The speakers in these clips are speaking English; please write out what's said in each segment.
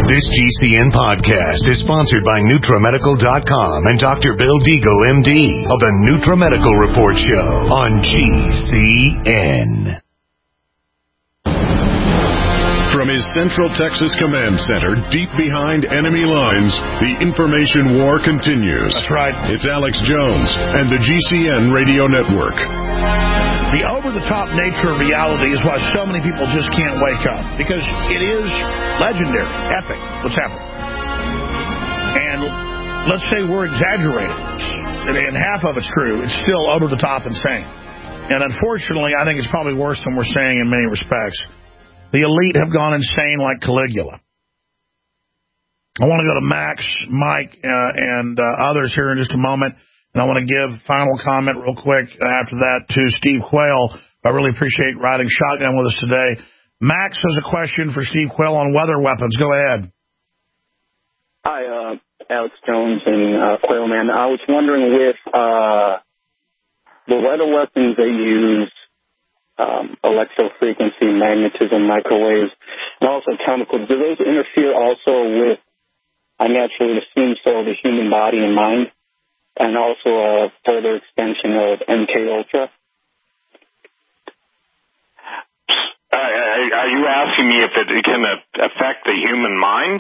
This GCN podcast is sponsored by NutraMedical.com and Dr. Bill Deagle, MD, of the NutraMedical Report Show on GCN. From his Central Texas Command Center, deep behind enemy lines, the information war continues. That's right. It's Alex Jones and the GCN Radio Network. The over-the-top nature of reality is why so many people just can't wake up. Because it is legendary, epic, what's happening. And let's say we're exaggerating, and half of it's true. It's still over-the-top insane. And unfortunately, I think it's probably worse than we're saying in many respects. The elite have gone insane like Caligula. I want to go to Max, Mike, and others here in just a moment. And I want to give final comment real quick after that to Steve Quayle. I really appreciate riding shotgun with us today. Max has a question for Steve Quayle on weather weapons. Go ahead. Hi, Alex Jones and Quayle, man. I was wondering with the weather weapons they use, electrofrequency, magnetism, microwaves, and also chemicals, do those interfere also with, I naturally assume so, the human body and mind? And also a further extension of MK Ultra. Are you asking me if it can affect the human mind?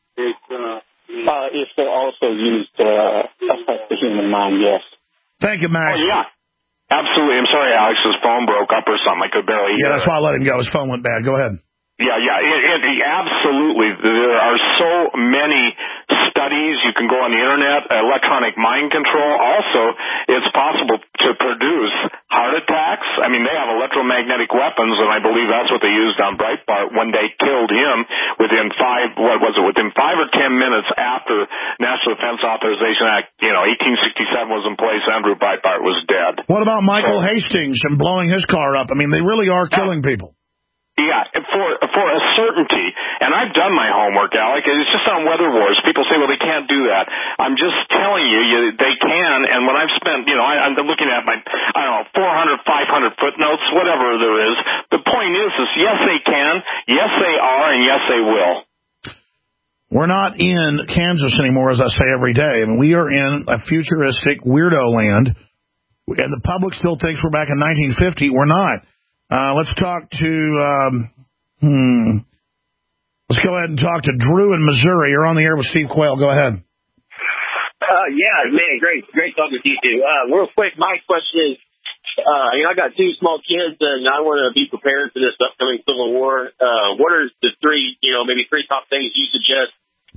If they're also used to affect the human mind, yes. Thank you, Max. Oh, yeah. Absolutely. I'm sorry, Alex's phone broke up or something. I could barely hear. Yeah, that's why I let him go. His phone went bad. Go ahead. Yeah. Absolutely. There are so many studies. You can go on the internet, electronic mind control. Also, it's possible to produce heart attacks. I mean, they have electromagnetic weapons, and I believe that's what they used on Breitbart when they killed him within 5 or 10 minutes after National Defense Authorization Act, 1867 was in place. Andrew Breitbart was dead. What about Michael Hastings and blowing his car up? I mean, they really are killing people. Yeah, for a certainty, and I've done my homework, Alec. It's just on Weather Wars. People say, well, they can't do that. I'm just telling you they can, and when I've spent, I'm looking at my, 400, 500 footnotes, whatever there is. The point is yes, they can, yes, they are, and yes, they will. We're not in Kansas anymore, as I say every day. I mean, we are in a futuristic weirdo land, and the public still thinks we're back in 1950. We're not. Let's talk to, let's go ahead and talk to Drew in Missouri. You're on the air with Steve Quayle. Go ahead. Yeah, man, great talking to you two. Real quick, my question is, I got 2 small kids and I want to be prepared for this upcoming Civil War. What are the 3, maybe 3 top things you suggest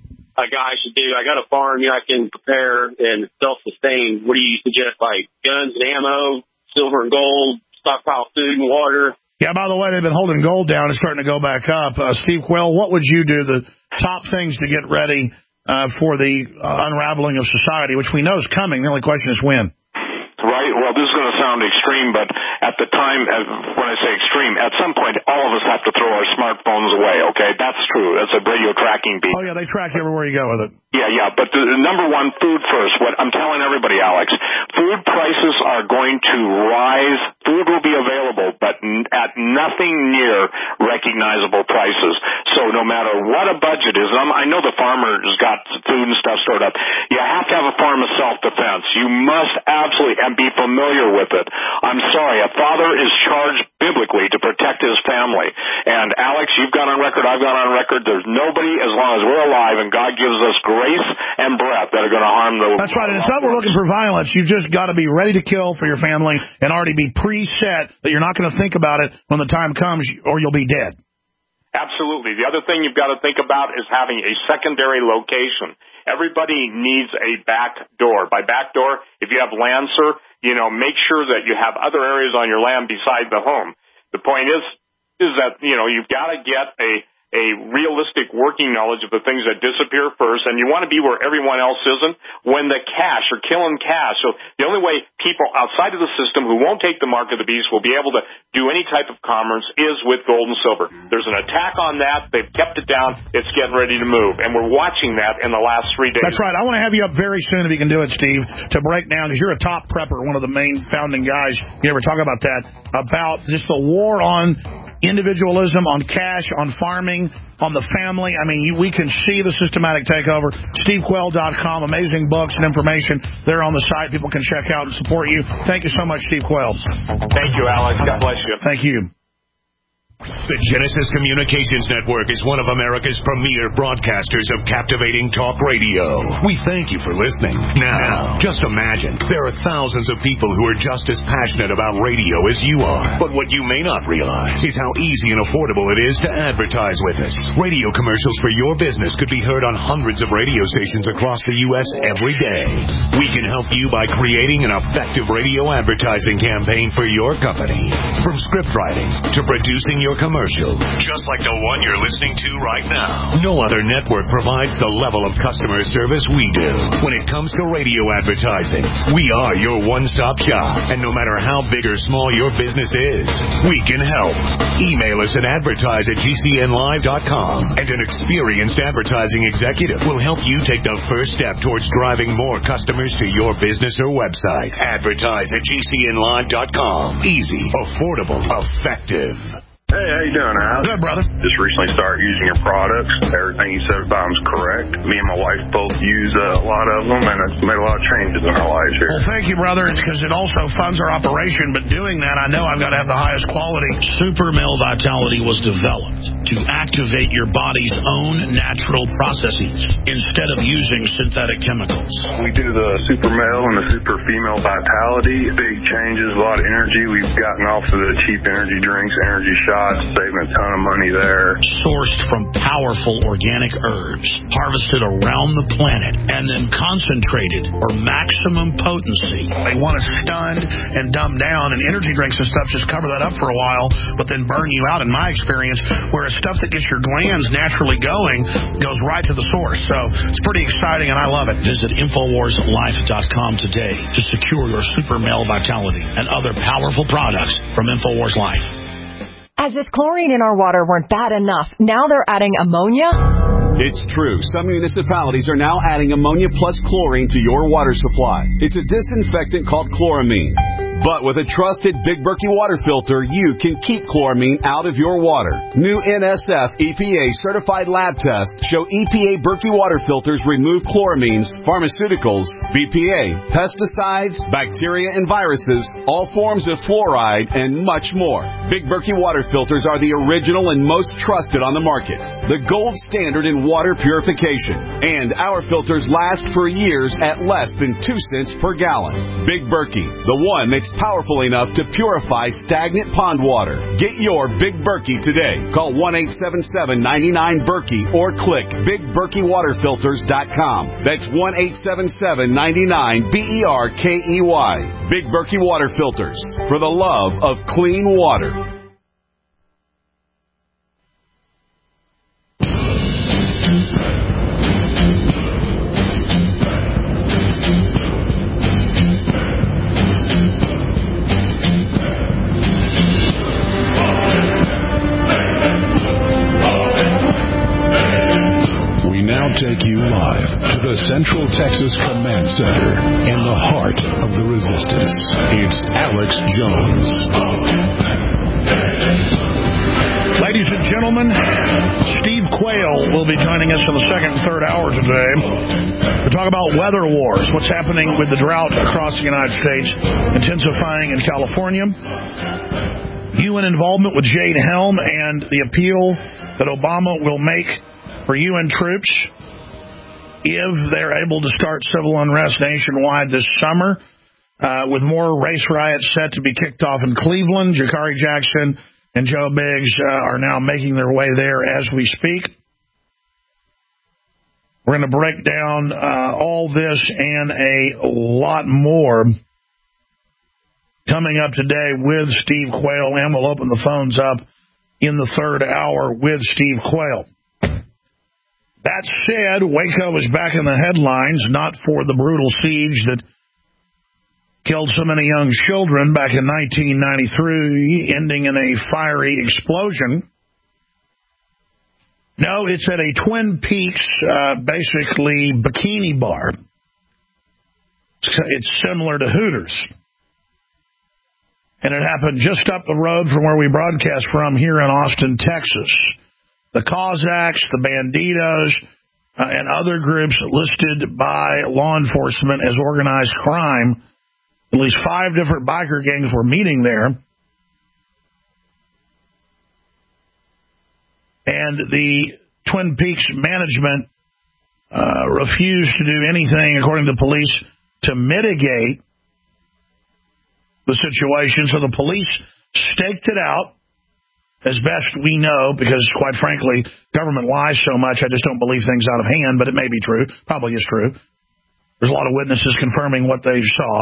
a guy should do? I got a farm, I can prepare and self-sustain. What do you suggest, like guns and ammo, silver and gold, stockpile food and water? Yeah, by the way, they've been holding gold down. It's starting to go back up. Steve Quayle, what would you do, the top things to get ready for the unraveling of society, which we know is coming? The only question is when. Right. Well, this is going to sound extreme, but at the time, when I say extreme, at some point, all of us have to throw our smartphones away, okay? That's true. That's a radio tracking beat. Oh, yeah, they track you everywhere you go with it. Yeah, but the number one, food first. What I'm telling everybody, Alex, food prices are going to rise. Food will be available, but at nothing near recognizable prices. So no matter what a budget is, I know the farmer's got food and stuff stored up. You have to have a form of self-defense. You must absolutely and be familiar with it. I'm sorry, a father is charged biblically to protect his family. And Alex, you've gone on record, I've gone on record. There's nobody, as long as we're alive and God gives us grace and breath, that are going to harm the... That's right, and it's not we're looking for violence. You've just got to be ready to kill for your family and already be preset that you're not going to think about it when the time comes or you'll be dead. Absolutely. The other thing you've got to think about is having a secondary location. Everybody needs a back door. By back door, if you have land, sir, make sure that you have other areas on your land beside the home. The point is that, you've got to get a realistic working knowledge of the things that disappear first, and you want to be where everyone else isn't when the cash, or killing cash. So the only way people outside of the system who won't take the mark of the beast will be able to do any type of commerce is with gold and silver. There's an attack on that. They've kept it down. It's getting ready to move, and we're watching that in the last 3 days. That's right. I want to have you up very soon, if you can do it, Steve, to break down, because you're a top prepper, one of the main founding guys. You ever talk about that, about just the war on individualism, on cash, on farming, on the family. I mean, we can see the systematic takeover. SteveQuayle.com, amazing books and information there on the site. People can check out and support you. Thank you so much, Steve Quayle. Thank you, Alex. God bless you. Thank you. The Genesis Communications Network is one of America's premier broadcasters of captivating talk radio. We thank you for listening. Now, just imagine, there are thousands of people who are just as passionate about radio as you are. But what you may not realize is how easy and affordable it is to advertise with us. Radio commercials for your business could be heard on hundreds of radio stations across the U.S. every day. We can help you by creating an effective radio advertising campaign for your company. From script writing to producing your commercial, just like the one you're listening to right now. No other network provides the level of customer service we do. When it comes to radio advertising, we are your one-stop shop. And no matter how big or small your business is, we can help. Email us at advertise@gcnlive.com, and an experienced advertising executive will help you take the first step towards driving more customers to your business or website. Advertise@gcnlive.com. Easy, affordable, effective. Hey, how you doing, Al? Good, brother. Just recently started using your products. Everything you said about them is correct. Me and my wife both use a lot of them, and it's made a lot of changes in our lives here. Well, thank you, brother. It's because it also funds our operation, but doing that, I know I've got to have the highest quality. Super Male Vitality was developed to activate your body's own natural processes instead of using synthetic chemicals. We do the Super Male and the Super Female Vitality. Big changes, a lot of energy. We've gotten off of the cheap energy drinks, energy shots. Saving a ton of money there. Sourced from powerful organic herbs, harvested around the planet, and then concentrated for maximum potency. They want us stunned and dumbed down, and energy drinks and stuff just cover that up for a while, but then burn you out, in my experience, whereas stuff that gets your glands naturally going goes right to the source. So it's pretty exciting, and I love it. Visit InfoWarsLife.com today to secure your Super Male Vitality and other powerful products from InfoWars Life. As if chlorine in our water weren't bad enough, now they're adding ammonia? It's true. Some municipalities are now adding ammonia plus chlorine to your water supply. It's a disinfectant called chloramine. But with a trusted Big Berkey water filter, you can keep chloramine out of your water. New NSF EPA certified lab tests show EPA Berkey water filters remove chloramines, pharmaceuticals, BPA, pesticides, bacteria and viruses, all forms of fluoride, and much more. Big Berkey water filters are the original and most trusted on the market. The gold standard in water purification. And our filters last for years at less than 2 cents per gallon. Big Berkey, the one mixed powerful enough to purify stagnant pond water. Get your Big Berkey today. Call 1-877-99-BERKEY or click BigBerkeyWaterFilters.com. That's 1-877-99-BERKEY. Big Berkey Water Filters, for the love of clean water. Take you live to the Central Texas Command Center in the heart of the resistance. It's Alex Jones. Ladies and gentlemen, Steve Quayle will be joining us in the second and third hour today to talk about weather wars, what's happening with the drought across the United States, intensifying in California, UN involvement with Jade Helm, and the appeal that Obama will make for UN troops if they're able to start civil unrest nationwide this summer, with more race riots set to be kicked off in Cleveland. Jakari Jackson and Joe Biggs are now making their way there as we speak. We're going to break down all this and a lot more coming up today with Steve Quayle, and we'll open the phones up in the third hour with Steve Quayle. That said, Waco is back in the headlines, not for the brutal siege that killed so many young children back in 1993, ending in a fiery explosion. No, it's at a Twin Peaks, basically, bikini bar. It's similar to Hooters. And it happened just up the road from where we broadcast from here in Austin, Texas. The Cossacks, the Banditos, and other groups listed by law enforcement as organized crime. At least 5 different biker gangs were meeting there. And the Twin Peaks management refused to do anything, according to police, to mitigate the situation. So the police staked it out as best we know, because, quite frankly, government lies so much, I just don't believe things out of hand, but it may be true. Probably is true. There's a lot of witnesses confirming what they saw.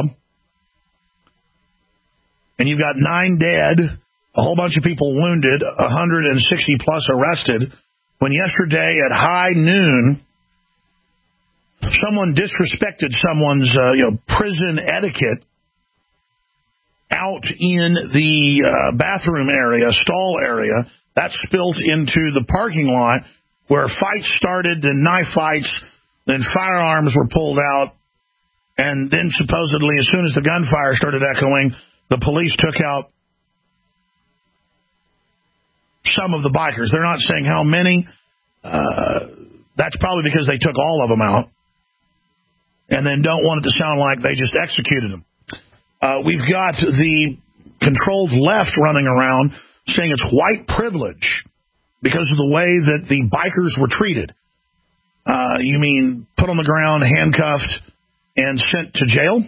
And you've got 9 dead, a whole bunch of people wounded, 160 plus arrested, when yesterday at high noon, someone disrespected someone's prison etiquette out in the bathroom area, stall area. That spilt into the parking lot where fights started, then knife fights, then firearms were pulled out, and then supposedly as soon as the gunfire started echoing, the police took out some of the bikers. They're not saying how many. That's probably because they took all of them out and then don't want it to sound like they just executed them. We've got the controlled left running around saying it's white privilege because of the way that the bikers were treated. You mean put on the ground, handcuffed, and sent to jail?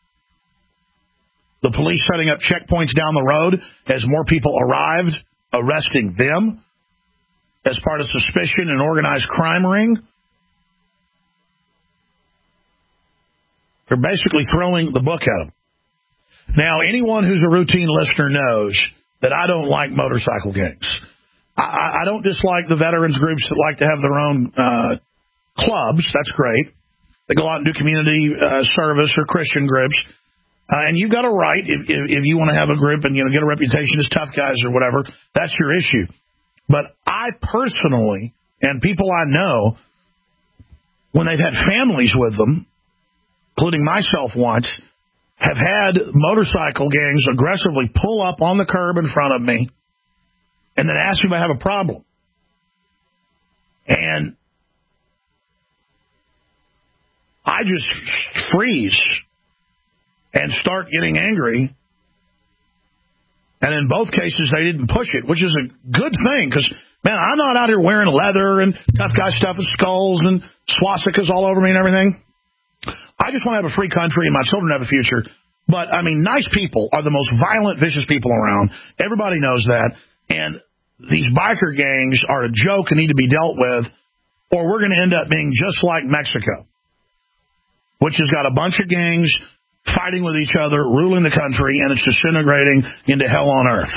The police setting up checkpoints down the road as more people arrived, arresting them as part of suspicion and organized crime ring. They're basically throwing the book at them. Now, anyone who's a routine listener knows that I don't like motorcycle gangs. I don't dislike the veterans groups that like to have their own clubs. That's great. They go out and do community service or Christian groups. And you've got a right, if you want to have a group and get a reputation as tough guys or whatever, that's your issue. But I personally, and people I know, when they've had families with them, including myself once, have had motorcycle gangs aggressively pull up on the curb in front of me and then ask me if I have a problem. And I just freeze and start getting angry. And in both cases, they didn't push it, which is a good thing because, man, I'm not out here wearing leather and tough guy stuff with skulls and swastikas all over me and everything. I just want to have a free country and my children have a future. But, I mean, nice people are the most violent, vicious people around. Everybody knows that. And these biker gangs are a joke and need to be dealt with, or we're going to end up being just like Mexico, which has got a bunch of gangs fighting with each other, ruling the country, and it's disintegrating into hell on earth.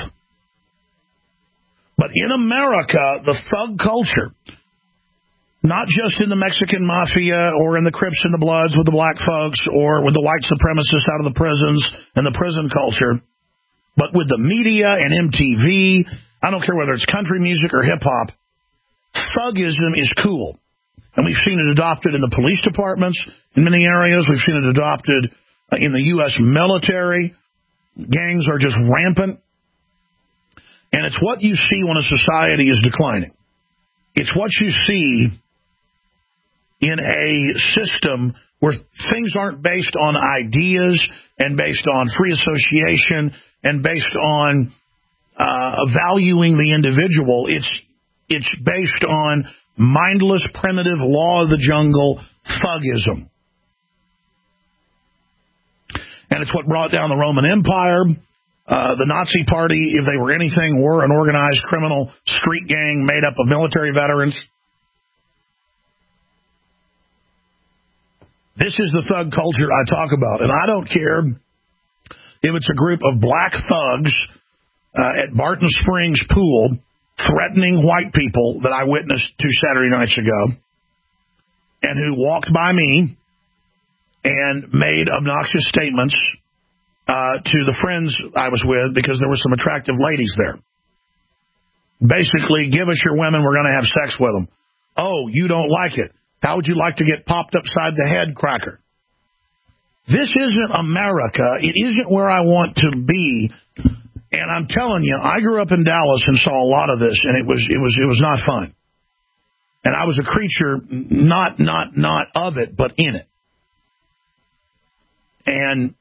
But in America, the thug culture, not just in the Mexican mafia or in the Crips and the Bloods with the black folks or with the white supremacists out of the prisons and the prison culture, but with the media and MTV, I don't care whether it's country music or hip-hop, thugism is cool. And we've seen it adopted in the police departments in many areas. We've seen it adopted in the U.S. military. Gangs are just rampant. And it's what you see when a society is declining. It's what you see in a system where things aren't based on ideas and based on free association and based on valuing the individual. It's based on mindless, primitive, law of the jungle thugism. And it's what brought down the Roman Empire. The Nazi Party, if they were anything, were an organized criminal street gang made up of military veterans. This is the thug culture I talk about. And I don't care if it's a group of black thugs at Barton Springs Pool threatening white people that I witnessed 2 Saturday nights ago and who walked by me and made obnoxious statements to the friends I was with because there were some attractive ladies there. Basically, give us your women, we're going to have sex with them. Oh, you don't like it. How would you like to get popped upside the head, cracker? This isn't America. It isn't where I want to be. And I'm telling you, I grew up in Dallas and saw a lot of this, and it was not fun. And I was a creature not of it, but in it. And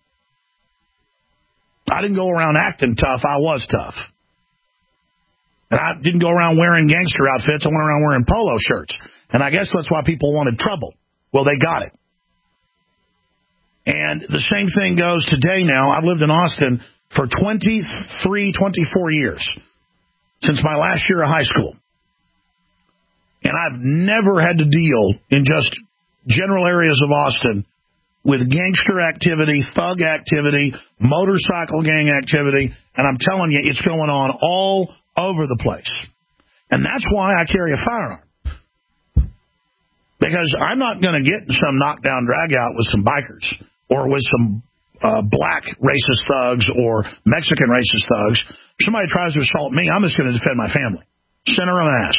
I didn't go around acting tough. I was tough. And I didn't go around wearing gangster outfits. I went around wearing polo shirts. And I guess that's why people wanted trouble. Well, they got it. And the same thing goes today now. I've lived in Austin for 24 years, since my last year of high school. And I've never had to deal in just general areas of Austin with gangster activity, thug activity, motorcycle gang activity. And I'm telling you, it's going on all over the place. And that's why I carry a firearm. Because I'm not going to get in some knockdown drag out with some bikers or with some black racist thugs or Mexican racist thugs. If somebody tries to assault me, I'm just going to defend my family. Center of mass.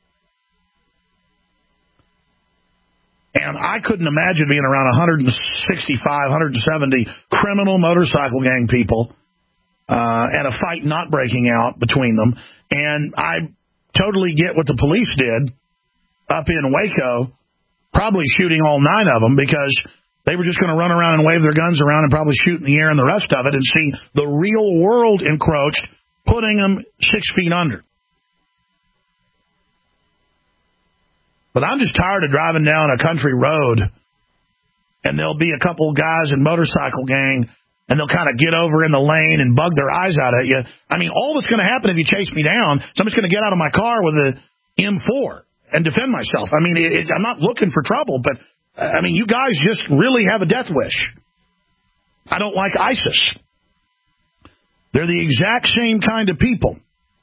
And I couldn't imagine being around 165, 170 criminal motorcycle gang people and a fight not breaking out between them. And I totally get what the police did up in Waco, probably shooting all 9 of them because they were just going to run around and wave their guns around and probably shoot in the air and the rest of it and see the real world encroached, putting them 6 feet under. But I'm just tired of driving down a country road and there'll be a couple guys in motorcycle gang and they'll kind of get over in the lane and bug their eyes out at you. I mean, all that's going to happen if you chase me down, so I'm just going to get out of my car with a M4 and defend myself. I mean, I'm not looking for trouble, but, I mean, you guys just really have a death wish. I don't like ISIS. They're the exact same kind of people.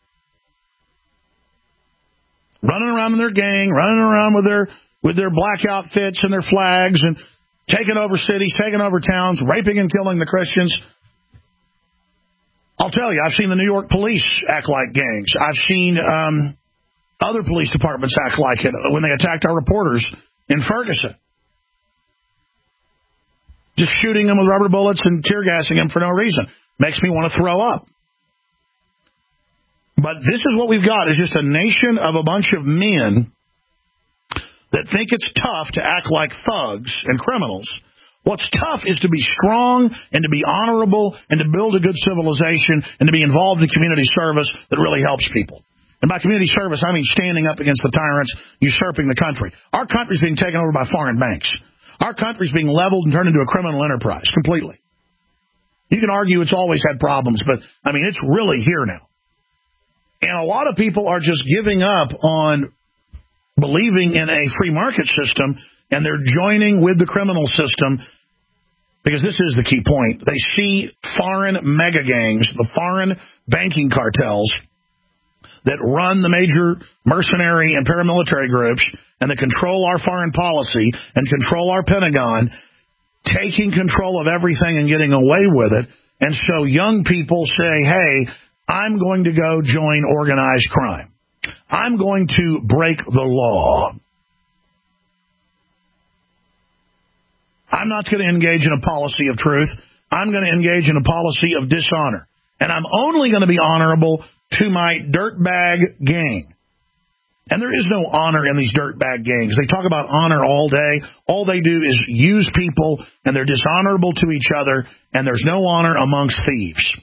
Running around in their gang, running around with their black outfits and their flags and taking over cities, taking over towns, raping and killing the Christians. I'll tell you, I've seen the New York police act like gangs. I've seen other police departments act like it when they attacked our reporters in Ferguson. Just shooting them with rubber bullets and tear gassing them for no reason. Makes me want to throw up. But this is what we've got, is just a nation of a bunch of men that think it's tough to act like thugs and criminals. What's tough is to be strong and to be honorable and to build a good civilization and to be involved in community service that really helps people. And by community service, I mean standing up against the tyrants usurping the country. Our country's being taken over by foreign banks. Our country's being leveled and turned into a criminal enterprise completely. You can argue it's always had problems, but, I mean, it's really here now. And a lot of people are just giving up on believing in a free market system, and they're joining with the criminal system because this is the key point. They see foreign mega gangs, the foreign banking cartels that run the major mercenary and paramilitary groups and that control our foreign policy and control our Pentagon, taking control of everything and getting away with it. And so young people say, hey, I'm going to go join organized crime. I'm going to break the law. I'm not going to engage in a policy of truth. I'm going to engage in a policy of dishonor. And I'm only going to be honorable to my dirtbag gang. And there is no honor in these dirtbag gangs. They talk about honor all day. All they do is use people, and they're dishonorable to each other, and there's no honor amongst thieves.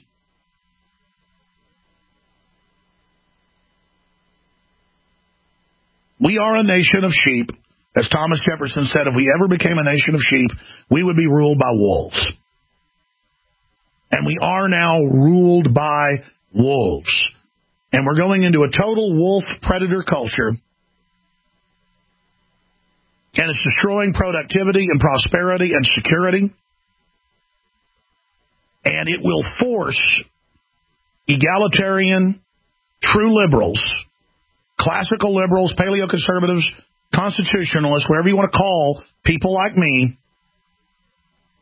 We are a nation of sheep. As Thomas Jefferson said, if we ever became a nation of sheep, we would be ruled by wolves. And we are now ruled by wolves. And we're going into a total wolf-predator culture. And it's destroying productivity and prosperity and security. And it will force egalitarian, true liberals, classical liberals, paleoconservatives, constitutionalists, whatever you want to call people like me,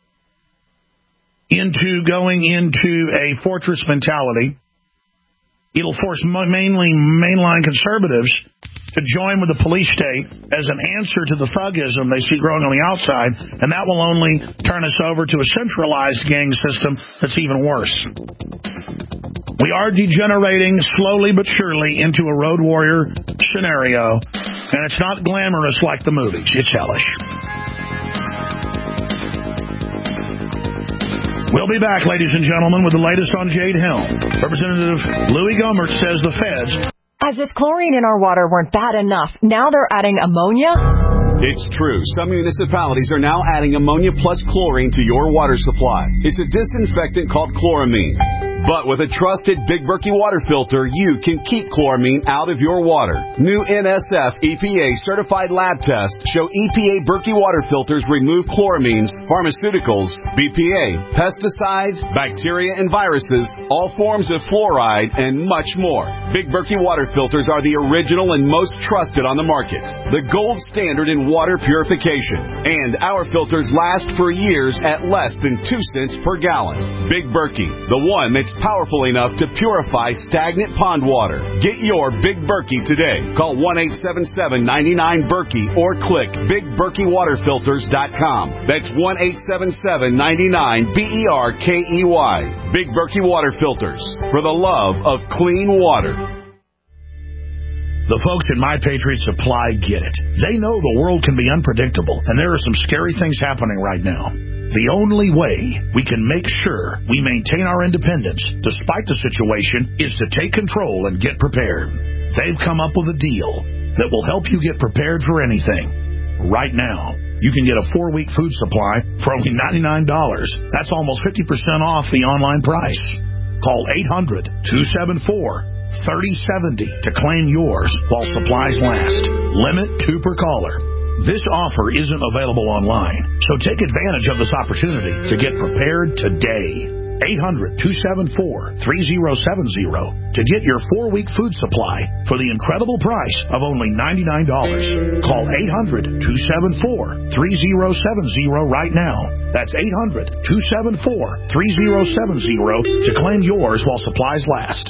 into going into a fortress mentality It'll force mainly mainline conservatives to join with the police state as an answer to the thugism they see growing on the outside, and that will only turn us over to a centralized gang system that's even worse. We are degenerating slowly but surely into a road warrior scenario, and it's not glamorous like the movies. It's hellish. We'll be back, ladies and gentlemen, with the latest on Jade Helm. Representative Louis Gohmert says the feds... As if chlorine in our water weren't bad enough, now they're adding ammonia? It's true. Some municipalities are now adding ammonia plus chlorine to your water supply. It's a disinfectant called chloramine. But with a trusted Big Berkey water filter, you can keep chloramine out of your water. New NSF EPA certified lab tests show EPA Berkey water filters remove chloramines, pharmaceuticals, BPA, pesticides, bacteria and viruses, all forms of fluoride, and much more. Big Berkey water filters are the original and most trusted on the market. The gold standard in water purification. And our filters last for years at less than 2 cents per gallon. Big Berkey, the one that's powerful enough to purify stagnant pond water. Get your Big Berkey today. Call 1-877-99-BERKEY or click BigBerkeyWaterFilters.com. That's 1-877-99-BERKEY. Big Berkey Water Filters, for the love of clean water. The folks at My Patriot Supply get it. They know the world can be unpredictable, and there are some scary things happening right now. The only way we can make sure we maintain our independence, despite the situation, is to take control and get prepared. They've come up with a deal that will help you get prepared for anything. Right now, you can get a 4-week food supply for only $99. That's almost 50% off the online price. Call 800-274-3070 to claim yours while supplies last. Limit 2 per caller. This offer isn't available online, so take advantage of this opportunity to get prepared today. 800-274-3070 to get your 4-week food supply for the incredible price of only $99. Call 800-274-3070 right now. That's 800-274-3070 to claim yours while supplies last.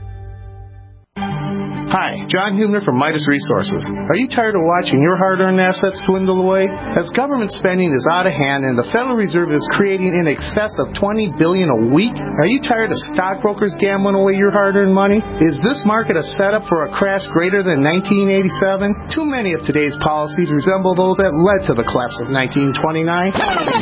Hi, John Hubner from Midas Resources. Are you tired of watching your hard-earned assets dwindle away? As government spending is out of hand and the Federal Reserve is creating in excess of $20 billion a week, are you tired of stockbrokers gambling away your hard-earned money? Is this market a setup for a crash greater than 1987? Too many of today's policies resemble those that led to the collapse of 1929.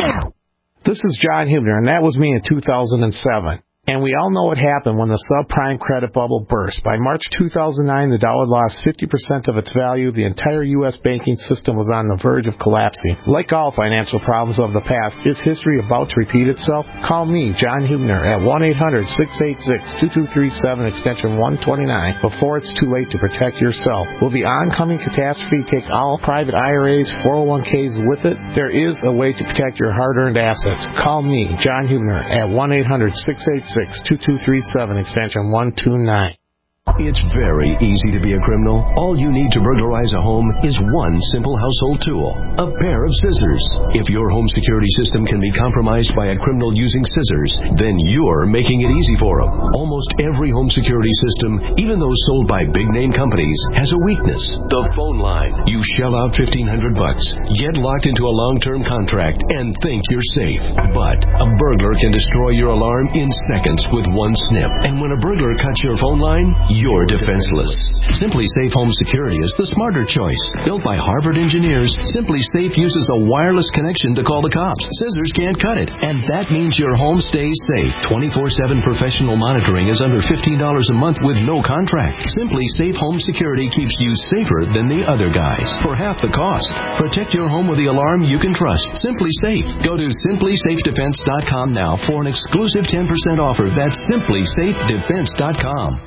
This is John Hubner, and that was me in 2007. And we all know what happened when the subprime credit bubble burst. By March 2009, the dollar lost 50% of its value. The entire U.S. banking system was on the verge of collapsing. Like all financial problems of the past, is history about to repeat itself? Call me, John Hubner, at 1-800-686-2237, extension 129, before it's too late to protect yourself. Will the oncoming catastrophe take all private IRAs, 401ks with it? There is a way to protect your hard-earned assets. Call me, John Hubner, at 1-800-686-2237, extension 129. It's very easy to be a criminal. All you need to burglarize a home is one simple household tool, a pair of scissors. If your home security system can be compromised by a criminal using scissors, then you're making it easy for them. Almost every home security system, even those sold by big-name companies, has a weakness. The phone line. You shell out $1,500, get locked into a long-term contract, and think you're safe. But a burglar can destroy your alarm in seconds with one snip. And when a burglar cuts your phone line, you're defenseless. Simply Safe Home Security is the smarter choice. Built by Harvard engineers, Simply Safe uses a wireless connection to call the cops. Scissors can't cut it, and that means your home stays safe. 24/7 professional monitoring is under $15 a month with no contract. Simply Safe Home Security keeps you safer than the other guys for half the cost. Protect your home with the alarm you can trust. Simply Safe. Go to simplysafedefense.com now for an exclusive 10% offer. That's simplysafedefense.com.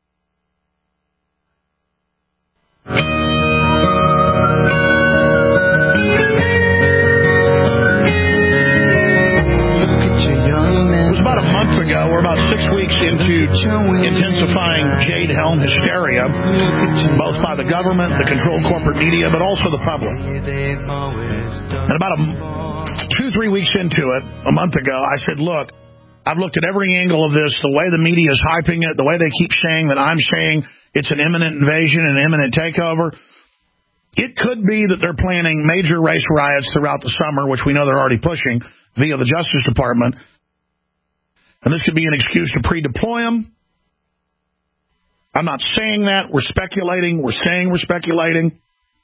We're about 6 weeks into intensifying Jade Helm hysteria, both by the government, the controlled corporate media, but also the public. And about 2-3 weeks into it, a month ago, I said, look, I've looked at every angle of this, the way the media is hyping it, the way they keep saying that I'm saying it's an imminent invasion, an imminent takeover. It could be that they're planning major race riots throughout the summer, which we know they're already pushing via the Justice Department. And this could be an excuse to pre-deploy them. I'm not saying that. We're speculating. We're saying we're speculating.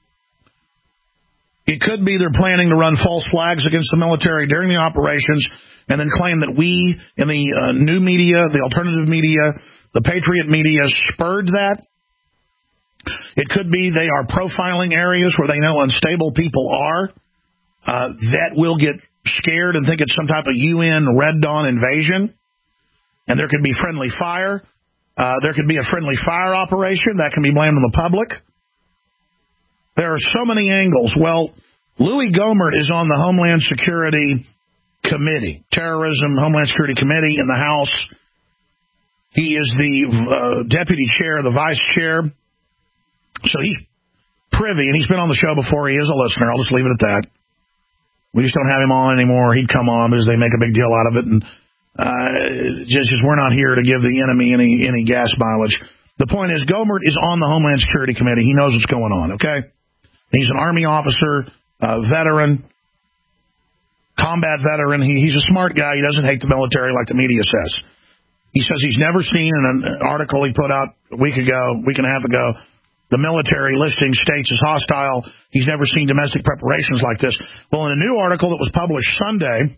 It could be they're planning to run false flags against the military during the operations and then claim that we in the new media, the alternative media, the patriot media spurred that. It could be they are profiling areas where they know unstable people are that will get scared and think it's some type of UN Red Dawn invasion. And there could be friendly fire. There could be a friendly fire operation. That can be blamed on the public. There are so many angles. Well, Louis Gohmert is on the Homeland Security Committee, Terrorism Homeland Security Committee in the House. He is the deputy chair, the vice chair. So he's privy, and he's been on the show before. He is a listener. I'll just leave it at that. We just don't have him on anymore. He'd come on because they make a big deal out of it, and just we're not here to give the enemy any gas mileage. The point is, Gohmert is on the Homeland Security Committee. He knows what's going on, okay? He's an Army officer, veteran, combat veteran. He's a smart guy. He doesn't hate the military like the media says. He says he's never seen in an article he put out a week and a half ago, the military listing states as hostile. He's never seen domestic preparations like this. Well, in a new article that was published Sunday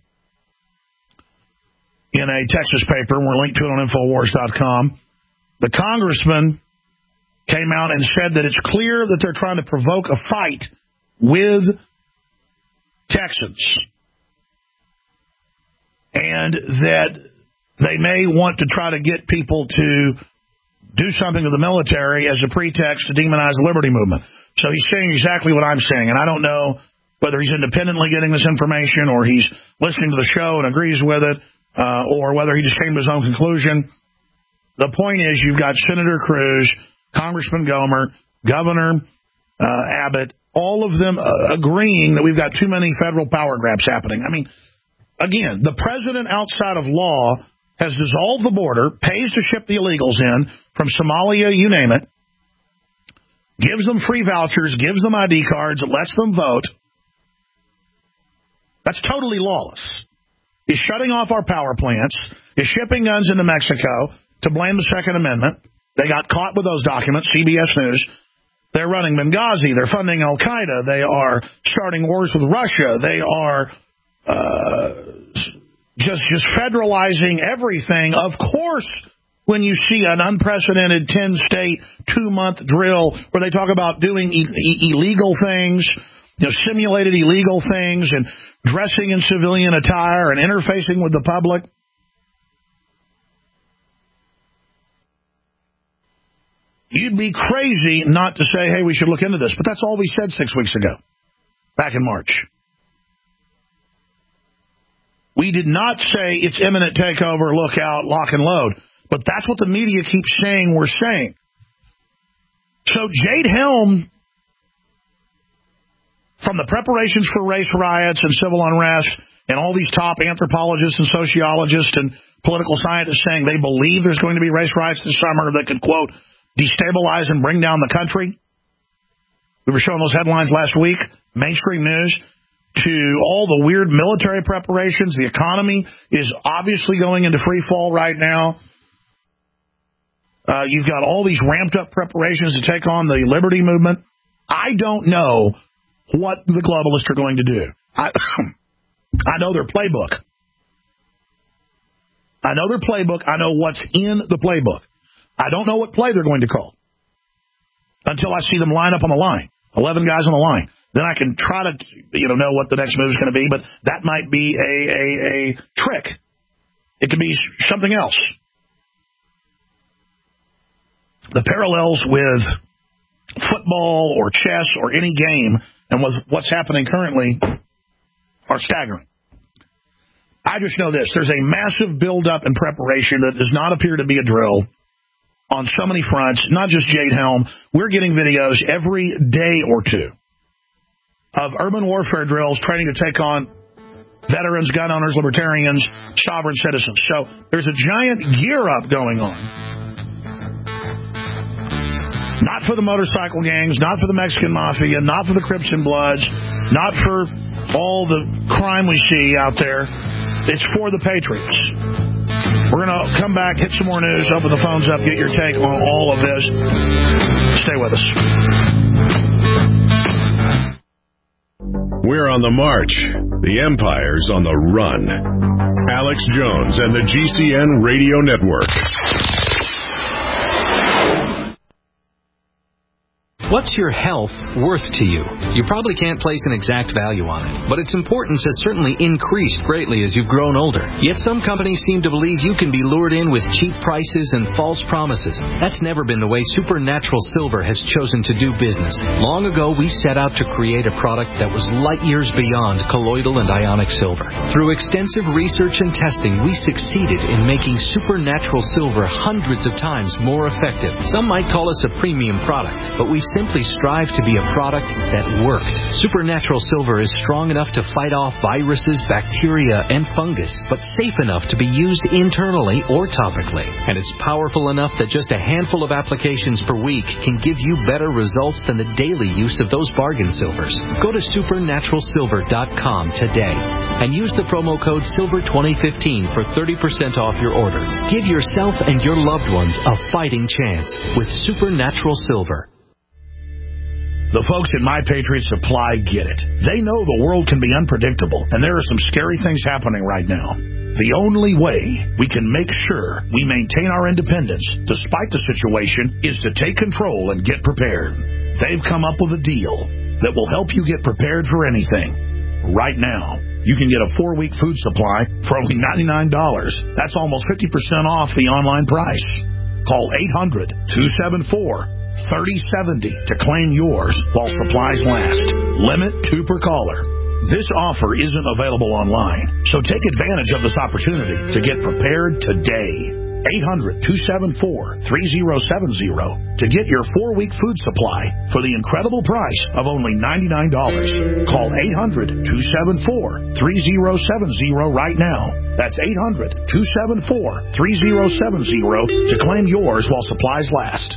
in a Texas paper, and we're linked to it on Infowars.com, the congressman came out and said that it's clear that they're trying to provoke a fight with Texans and that they may want to try to get people to do something with the military as a pretext to demonize the liberty movement. So he's saying exactly what I'm saying, and I don't know whether he's independently getting this information or he's listening to the show and agrees with it, or whether he just came to his own conclusion. The point is, you've got Senator Cruz, Congressman Gohmert, Governor Abbott, all of them agreeing that we've got too many federal power grabs happening. I mean, again, the president outside of law has dissolved the border, pays to ship the illegals in from Somalia, you name it, gives them free vouchers, gives them ID cards, lets them vote. That's totally lawless. Is shutting off our power plants, is shipping guns into Mexico to blame the Second Amendment. They got caught with those documents, CBS News. They're running Benghazi. They're funding Al-Qaeda. They are starting wars with Russia. They are just federalizing everything. Of course, when you see an unprecedented 10-state, 2-month drill where they talk about doing illegal things, simulated illegal things, and dressing in civilian attire and interfacing with the public, you'd be crazy not to say, hey, we should look into this. But that's all we said 6 weeks ago, back in March. We did not say it's imminent takeover, look out, lock and load. But that's what the media keeps saying we're saying. So Jade Helm, from the preparations for race riots and civil unrest and all these top anthropologists and sociologists and political scientists saying they believe there's going to be race riots this summer that could, quote, destabilize and bring down the country. We were showing those headlines last week, mainstream news, to all the weird military preparations. The economy is obviously going into free fall right now. You've got all these ramped up preparations to take on the liberty movement. I don't know what the globalists are going to do. I know their playbook. I know what's in the playbook. I don't know what play they're going to call until I see them line up on the line, 11 guys on the line. Then I can try to, know what the next move is going to be, but that might be a trick. It could be something else. The parallels with football or chess or any game and with what's happening currently are staggering. I just know this. There's a massive buildup and preparation that does not appear to be a drill on so many fronts, not just Jade Helm. We're getting videos every day or two of urban warfare drills training to take on veterans, gun owners, libertarians, sovereign citizens. So there's a giant gear-up going on. Not for the motorcycle gangs, not for the Mexican mafia, not for the Crips and Bloods, not for all the crime we see out there. It's for the patriots. We're going to come back, hit some more news, open the phones up, get your take on all of this. Stay with us. We're on the march. The empire's on the run. Alex Jones and the GCN Radio Network. What's your health worth to you? You probably can't place an exact value on it, but its importance has certainly increased greatly as you've grown older. Yet some companies seem to believe you can be lured in with cheap prices and false promises. That's never been the way Supernatural Silver has chosen to do business. Long ago, we set out to create a product that was light years beyond colloidal and ionic silver. Through extensive research and testing, we succeeded in making Supernatural Silver hundreds of times more effective. Some might call us a premium product, but we've simply strive to be a product that worked. Supernatural Silver is strong enough to fight off viruses, bacteria, and fungus, but safe enough to be used internally or topically. And it's powerful enough that just a handful of applications per week can give you better results than the daily use of those bargain silvers. Go to supernaturalsilver.com today and use the promo code SILVER2015 for 30% off your order. Give yourself and your loved ones a fighting chance with Supernatural Silver. The folks at My Patriot Supply get it. They know the world can be unpredictable, and there are some scary things happening right now. The only way we can make sure we maintain our independence, despite the situation, is to take control and get prepared. They've come up with a deal that will help you get prepared for anything. Right now, you can get a 4-week food supply for only $99. That's almost 50% off the online price. Call 800-274-3070 to claim yours while supplies last. Limit 2 per caller. This offer isn't available online, so take advantage of this opportunity to get prepared today. 800-274-3070 to get your 4-week food supply for the incredible price of only $99. Call 800-274-3070 right now. That's 800-274-3070 to claim yours while supplies last.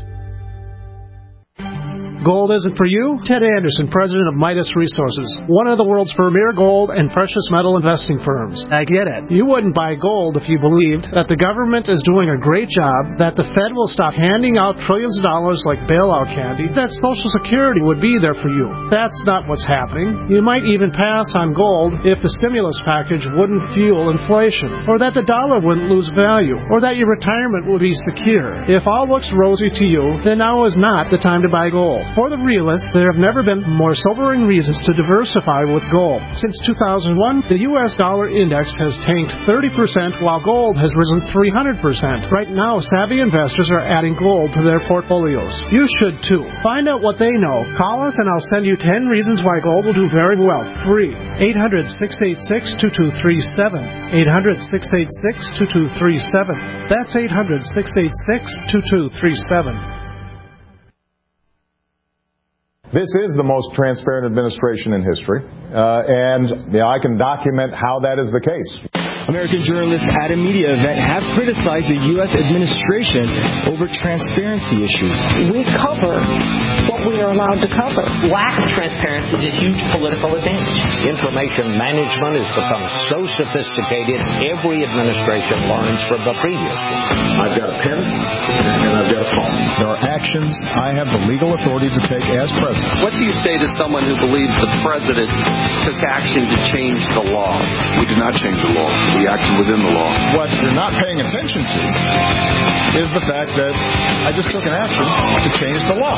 Gold isn't for you? Ted Anderson, president of Midas Resources, one of the world's premier gold and precious metal investing firms. I get it. You wouldn't buy gold if you believed that the government is doing a great job, that the Fed will stop handing out trillions of dollars like bailout candy, that Social Security would be there for you. That's not what's happening. You might even pass on gold if the stimulus package wouldn't fuel inflation, or that the dollar wouldn't lose value, or that your retirement would be secure. If all looks rosy to you, then now is not the time to buy gold. For the realists, there have never been more sobering reasons to diversify with gold. Since 2001, the U.S. dollar index has tanked 30%, while gold has risen 300%. Right now, savvy investors are adding gold to their portfolios. You should too. Find out what they know. Call us and I'll send you 10 reasons why gold will do very well. Free. 800-686-2237. 800-686-2237. That's 800-686-2237. This is the most transparent administration in history, and I can document how that is the case. American journalists at a media event have criticized the U.S. administration over transparency issues. We cover what we are allowed to cover. Lack of transparency is a huge political advantage. Information management has become so sophisticated, every administration learns from the previous one. I've got a pen and I've got a phone. There are actions I have the legal authority to take as president. What do you say to someone who believes the president took action to change the law? We did not change the law. We acted within the law. What you're not paying attention to is the fact that I just took an action to change the law.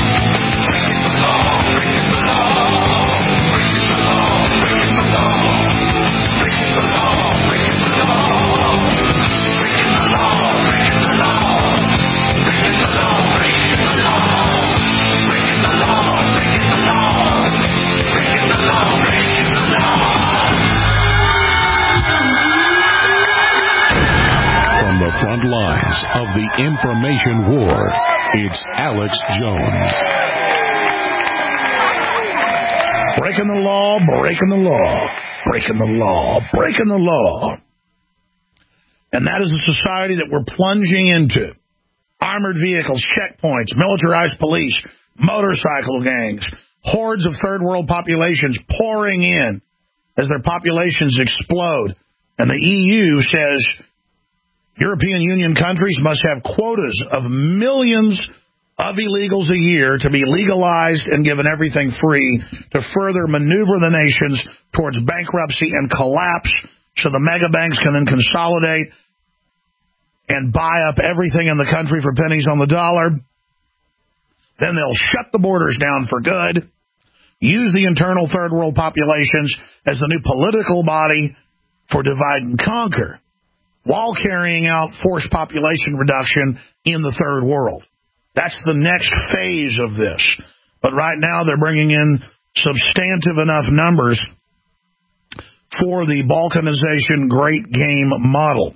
From the front lines of the information war, it's Alex Jones. Breaking the law, breaking the law. breaking the law. And that is a society that we're plunging into. Armored vehicles, checkpoints, militarized police, motorcycle gangs, hordes of third world populations pouring in as their populations explode. And the EU says European Union countries must have quotas of millions of illegals a year to be legalized and given everything free to further maneuver the nations towards bankruptcy and collapse so the mega banks can then consolidate and buy up everything in the country for pennies on the dollar. Then they'll shut the borders down for good, use the internal third world populations as the new political body for divide and conquer, while carrying out forced population reduction in the third world. That's the next phase of this. But right now they're bringing in substantive enough numbers for the balkanization great game model.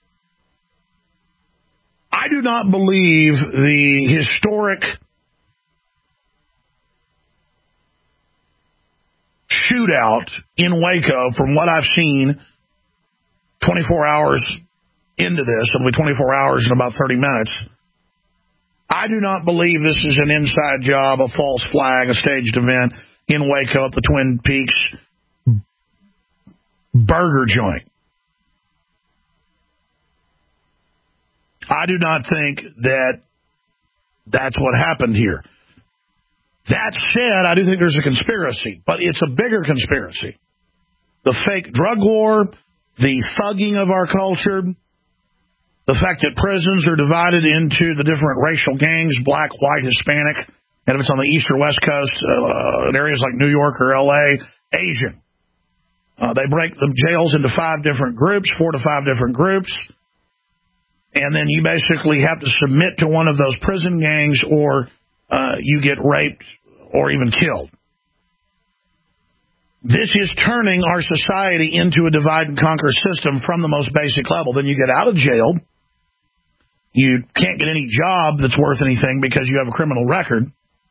I do not believe the historic shootout in Waco, from what I've seen, 24 hours into this, it'll be 24 hours in about 30 minutes. I do not believe this is an inside job, a false flag, a staged event in Waco at the Twin Peaks burger joint. I do not think that that's what happened here. That said, I do think there's a conspiracy, but it's a bigger conspiracy. The fake drug war, the thugging of our culture, the fact that prisons are divided into the different racial gangs, black, white, Hispanic, and if it's on the east or west coast, in areas like New York or L.A., Asian. They break the jails into 5 different groups, 4 to 5 different groups, and then you basically have to submit to one of those prison gangs or you get raped or even killed. This is turning our society into a divide and conquer system from the most basic level. Then you get out of jail. You can't get any job that's worth anything because you have a criminal record.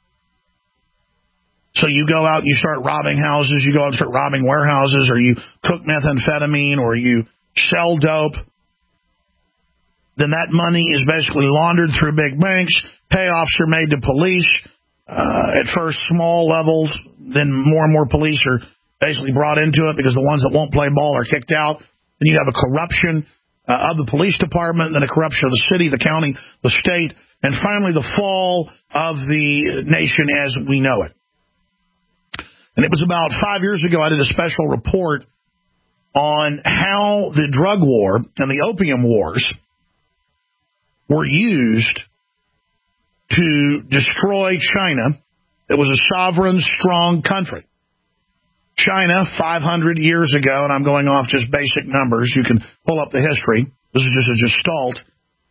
So you go out and you start robbing houses. You go out and start robbing warehouses, or you cook methamphetamine, or you sell dope. Then that money is basically laundered through big banks. Payoffs are made to police. At first, small levels. Then more and more police are basically brought into it because the ones that won't play ball are kicked out. Then you have a corruption of the police department, then a corruption of the city, the county, the state, and finally the fall of the nation as we know it. And it was about 5 years ago I did a special report on how the drug war and the opium wars were used to destroy China. It was a sovereign, strong country. China, 500 years ago, and I'm going off just basic numbers. You can pull up the history. This is just a gestalt.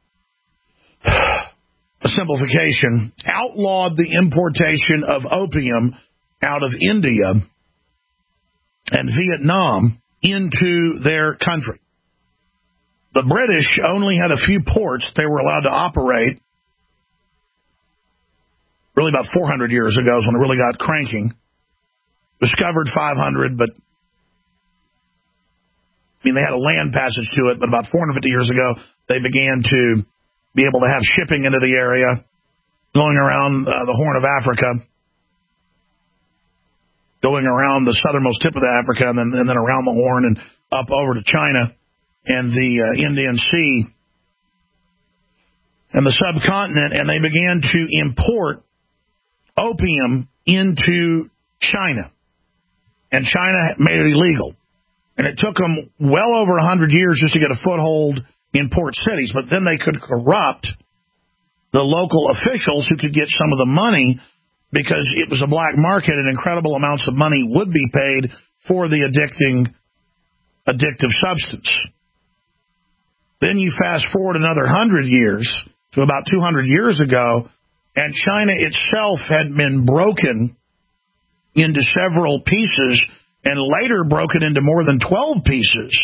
A simplification. Outlawed the importation of opium out of India and Vietnam into their country. The British only had a few ports they were allowed to operate. Really about 400 years ago is when it really got cranking. Discovered 500, but they had a land passage to it, but about 450 years ago, they began to be able to have shipping into the area, going around the Horn of Africa, going around the southernmost tip of Africa, and then around the Horn and up over to China and the Indian Sea and the subcontinent, and they began to import opium into China. And China made it illegal. And it took them well over 100 years just to get a foothold in port cities. But then they could corrupt the local officials who could get some of the money because it was a black market and incredible amounts of money would be paid for the addictive substance. Then you fast forward another 100 years to about 200 years ago, and China itself had been broken into several pieces and later broken into more than 12 pieces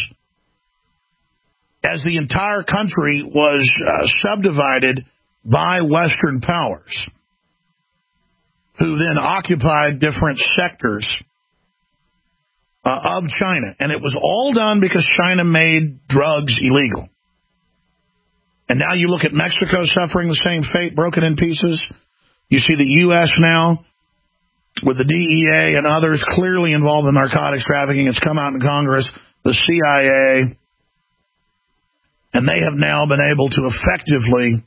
as the entire country was subdivided by Western powers who then occupied different sectors of China. And it was all done because China made drugs illegal. And now you look at Mexico suffering the same fate, broken in pieces. You see the U.S. now with the DEA and others clearly involved in narcotics trafficking. It's come out in Congress, the CIA, and they have now been able to effectively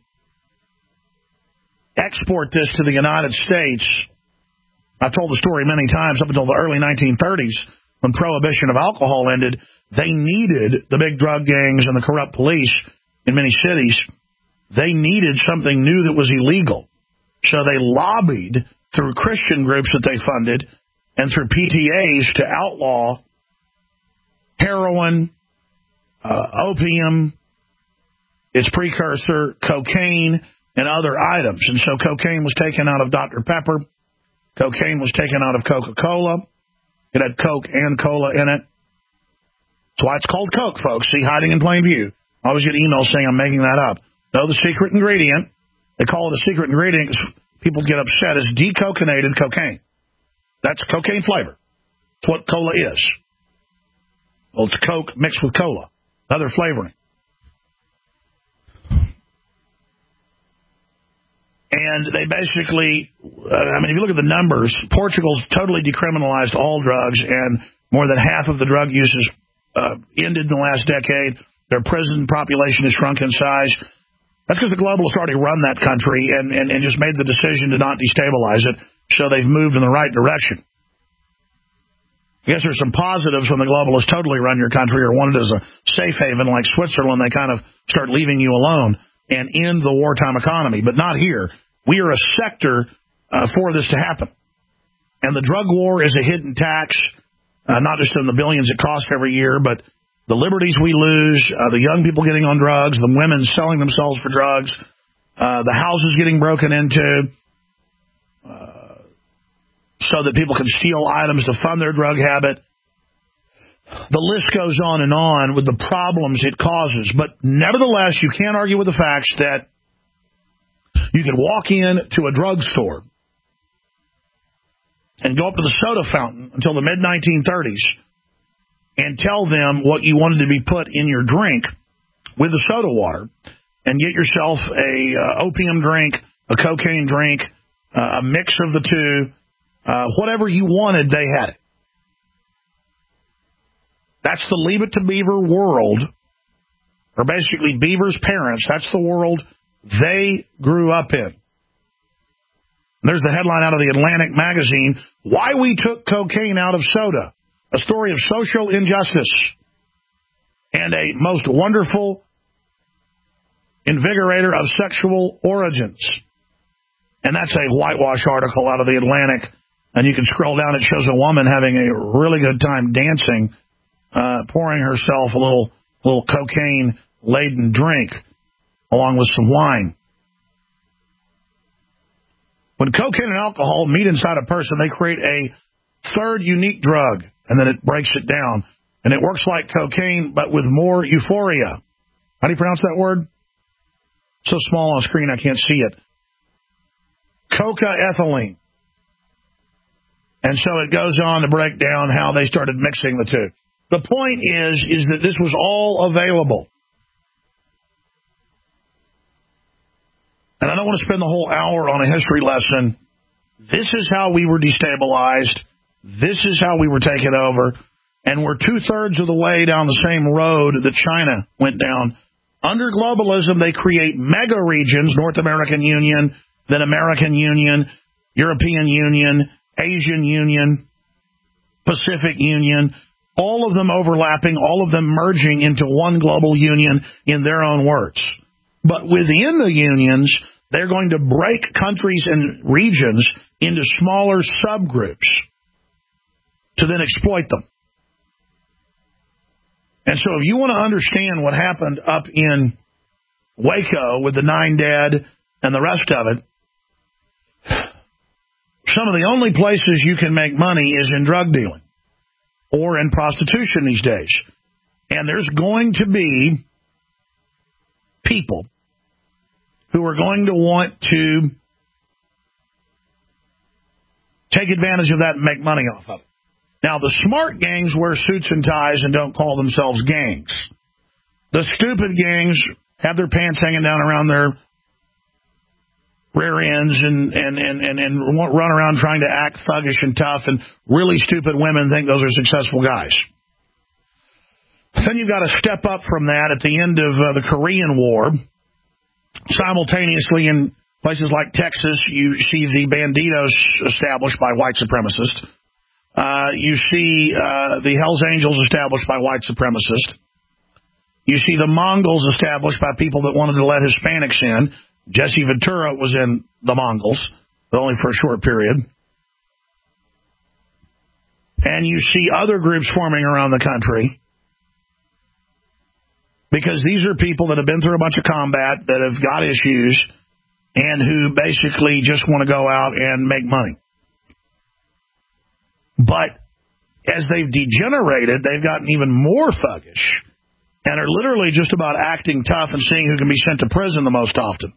export this to the United States. I've told the story many times. Up until the early 1930s, when prohibition of alcohol ended, they needed the big drug gangs and the corrupt police in many cities. They needed something new that was illegal. So they lobbied through Christian groups that they funded and through PTAs to outlaw heroin, opium, its precursor, cocaine, and other items. And so cocaine was taken out of Dr. Pepper. Cocaine was taken out of Coca-Cola. It had Coke and cola in it. That's why it's called Coke, folks. See, hiding in plain view. I always get emails saying I'm making that up. No, the secret ingredient, they call it a secret ingredient because people get upset, is decocainated cocaine. That's cocaine flavor. That's what cola is. Well, it's Coke mixed with cola, other flavoring. And they basically, if you look at the numbers, Portugal's totally decriminalized all drugs, and more than half of the drug uses ended in the last decade. Their prison population has shrunk in size. That's because the globalists already run that country and just made the decision to not destabilize it, so they've moved in the right direction. I guess there's some positives when the globalists totally run your country or want it as a safe haven like Switzerland. They kind of start leaving you alone and end the wartime economy, but not here. We are a sector for this to happen. And the drug war is a hidden tax, not just in the billions it costs every year, but the liberties we lose, the young people getting on drugs, the women selling themselves for drugs, the houses getting broken into so that people can steal items to fund their drug habit. The list goes on and on with the problems it causes. But nevertheless, you can't argue with the facts that you can walk into a drugstore and go up to the soda fountain until the mid-1930s and tell them what you wanted to be put in your drink with the soda water and get yourself a opium drink, a cocaine drink, a mix of the two, whatever you wanted, they had it. That's the Leave It to Beaver world, or basically Beaver's parents. That's the world they grew up in. There's the headline out of the Atlantic magazine, Why We Took Cocaine Out of Soda, a story of social injustice and a most wonderful invigorator of sexual origins. And that's a whitewash article out of the Atlantic. And you can scroll down, it shows a woman having a really good time dancing, pouring herself a little cocaine-laden drink along with some wine. When cocaine and alcohol meet inside a person, they create a third unique drug, and then it breaks it down. And it works like cocaine, but with more euphoria. How do you pronounce that word? So small on screen I can't see it. Coca-ethylene. And so it goes on to break down how they started mixing the two. The point is that this was all available. And I don't want to spend the whole hour on a history lesson. This is how we were destabilized. This is how we were taken over. And we're 2/3 of the way down the same road that China went down. Under globalism, they create mega regions, North American Union, then American Union, European Union, Asian Union, Pacific Union, all of them overlapping, all of them merging into one global union in their own words. But within the unions, they're going to break countries and regions into smaller subgroups to then exploit them. And so if you want to understand what happened up in Waco with the 9 dead and the rest of it, some of the only places you can make money is in drug dealing or in prostitution these days. And there's going to be people who are going to want to take advantage of that and make money off of it. Now, the smart gangs wear suits and ties and don't call themselves gangs. The stupid gangs have their pants hanging down around their rear ends and run around trying to act thuggish and tough, and really stupid women think those are successful guys. Then you've got to step up from that at the end of the Korean War. Simultaneously, in places like Texas, you see the banditos established by white supremacists. You see the Hells Angels established by white supremacists. You see the Mongols established by people that wanted to let Hispanics in. Jesse Ventura was in the Mongols, but only for a short period. And you see other groups forming around the country, because these are people that have been through a bunch of combat, that have got issues, and who basically just want to go out and make money. But as they've degenerated, they've gotten even more thuggish and are literally just about acting tough and seeing who can be sent to prison the most often.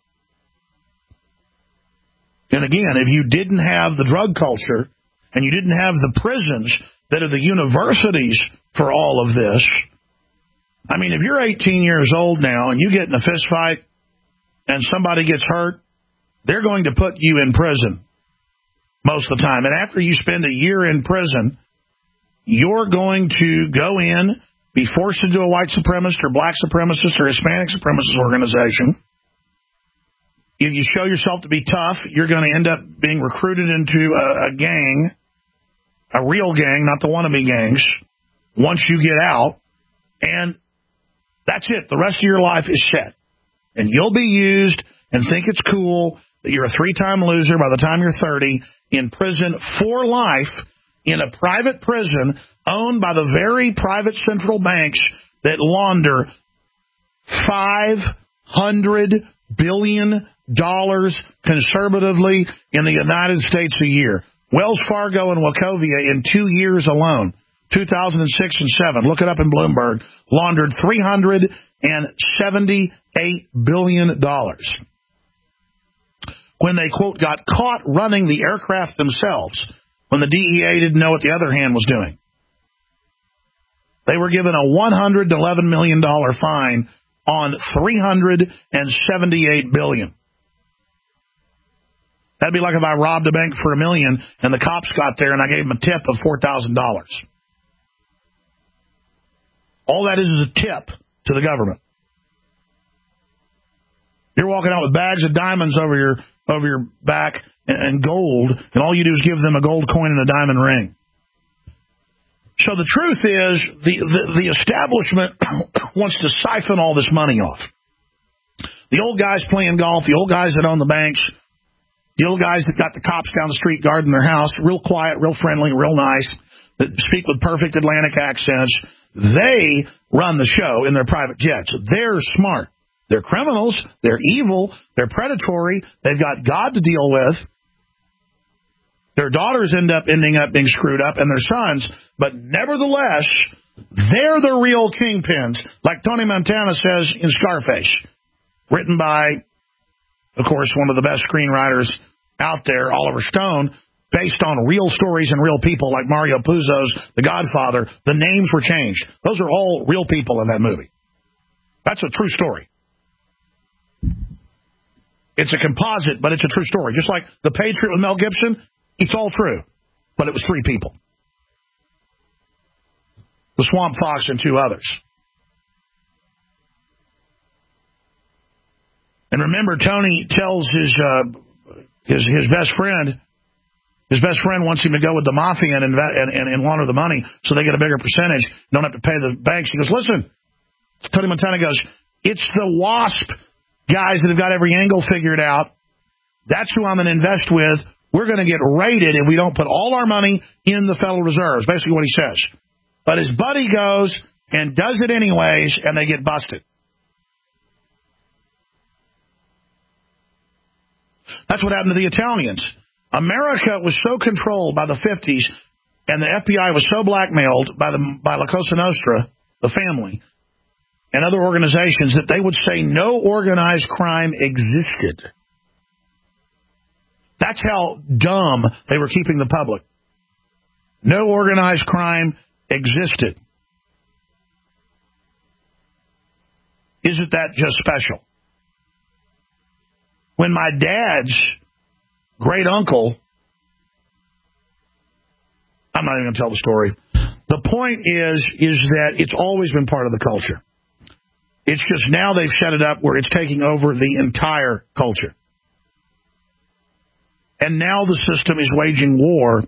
And again, if you didn't have the drug culture and you didn't have the prisons that are the universities for all of this, I mean, if you're 18 years old now and you get in a fist fight and somebody gets hurt, they're going to put you in prison most of the time. And after you spend a year in prison, you're going to go in, be forced into a white supremacist or black supremacist or Hispanic supremacist organization. If you show yourself to be tough, you're going to end up being recruited into a gang, a real gang, not the wannabe gangs, once you get out. And that's it. The rest of your life is set. And you'll be used and think it's cool that you're a 3-time loser by the time you're 30, in prison for life, in a private prison owned by the very private central banks that launder $500 billion conservatively in the United States a year. Wells Fargo and Wachovia in 2 years alone, 2006 and 7, look it up in Bloomberg, laundered $378 billion. When they, quote, got caught running the aircraft themselves, when the DEA didn't know what the other hand was doing. They were given a $111 million fine on $378 billion. That'd be like if I robbed a bank for $1 million and the cops got there and I gave them a tip of $4,000. All that is a tip to the government. You're walking out with bags of diamonds over your back and gold, and all you do is give them a gold coin and a diamond ring. So the truth is, the establishment wants to siphon all this money off. The old guys playing golf, the old guys that own the banks, the old guys that got the cops down the street guarding their house, real quiet, real friendly, real nice, that speak with perfect Atlantic accents, they run the show in their private jets. They're smart. They're criminals. They're evil. They're predatory. They've got God to deal with. Their daughters ending up being screwed up, and their sons. But nevertheless, they're the real kingpins, like Tony Montana says in Scarface, written by, of course, one of the best screenwriters out there, Oliver Stone, based on real stories and real people like Mario Puzo's The Godfather. The names were changed. Those are all real people in that movie. That's a true story. It's a composite, but it's a true story. Just like The Patriot with Mel Gibson, it's all true. But it was 3 people. The Swamp Fox and 2 others. And remember, Tony tells his best friend wants him to go with the mafia and launder the money so they get a bigger percentage, don't have to pay the banks. He goes, listen, Tony Montana goes, it's the WASP guys that have got every angle figured out. That's who I'm going to invest with. We're going to get raided if we don't put all our money in the Federal Reserve, basically what he says. But his buddy goes and does it anyways, and they get busted. That's what happened to the Italians. America was so controlled by the 50s, and the FBI was so blackmailed by La Cosa Nostra, the family, and other organizations, that they would say no organized crime existed. That's how dumb they were keeping the public. No organized crime existed. Isn't that just special? When my dad's great uncle, I'm not even going to tell the story. The point is that it's always been part of the culture. It's just now they've set it up where it's taking over the entire culture. And now the system is waging war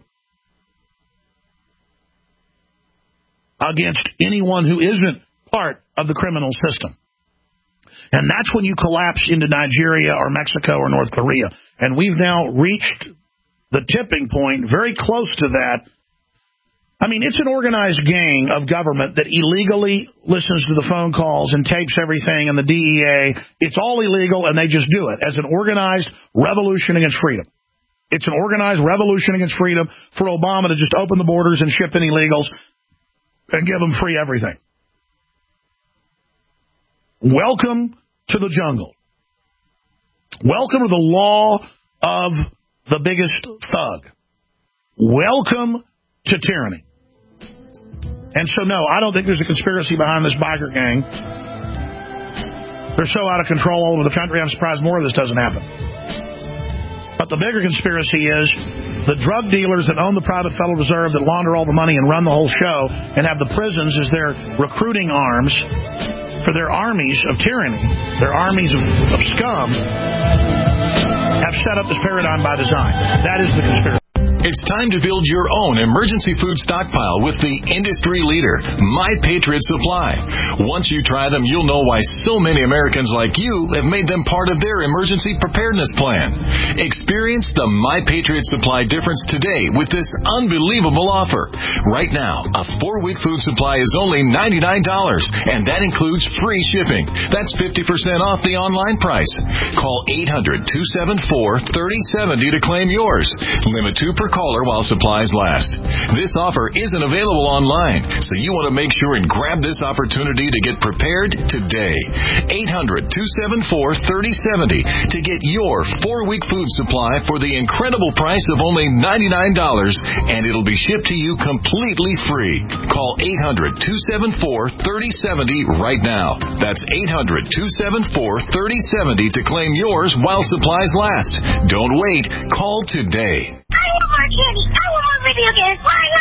against anyone who isn't part of the criminal system. And that's when you collapse into Nigeria or Mexico or North Korea. And we've now reached the tipping point, very close to that. I mean, it's an organized gang of government that illegally listens to the phone calls and tapes everything, and the DEA. It's all illegal, and they just do it as an organized revolution against freedom. It's an organized revolution against freedom for Obama to just open the borders and ship in illegals and give them free everything. Welcome to the jungle. Welcome to the law of the biggest thug. Welcome to tyranny. And so, no, I don't think there's a conspiracy behind this biker gang. They're so out of control all over the country, I'm surprised more of this doesn't happen. But the bigger conspiracy is the drug dealers that own the private Federal Reserve, that launder all the money and run the whole show, and have the prisons as their recruiting arms for their armies of tyranny, their armies of scum, have set up this paradigm by design. That is the conspiracy. It's time to build your own emergency food stockpile with the industry leader, My Patriot Supply. Once you try them, you'll know why so many Americans like you have made them part of their emergency preparedness plan. Experience the My Patriot Supply difference today with this unbelievable offer. Right now, a 4-week food supply is only $99, and that includes free shipping. That's 50% off the online price. Call 800-274-3070 to claim yours. Limit 2 per caller while supplies last. This offer isn't available online, so you want to make sure and grab this opportunity to get prepared today. 800-274-3070 to get your 4-week food supply for the incredible price of only $99, and it'll be shipped to you completely free. Call 800-274-3070 right now. That's 800-274-3070 to claim yours while supplies last. Don't wait. Call today. I want more candy. I want more video games.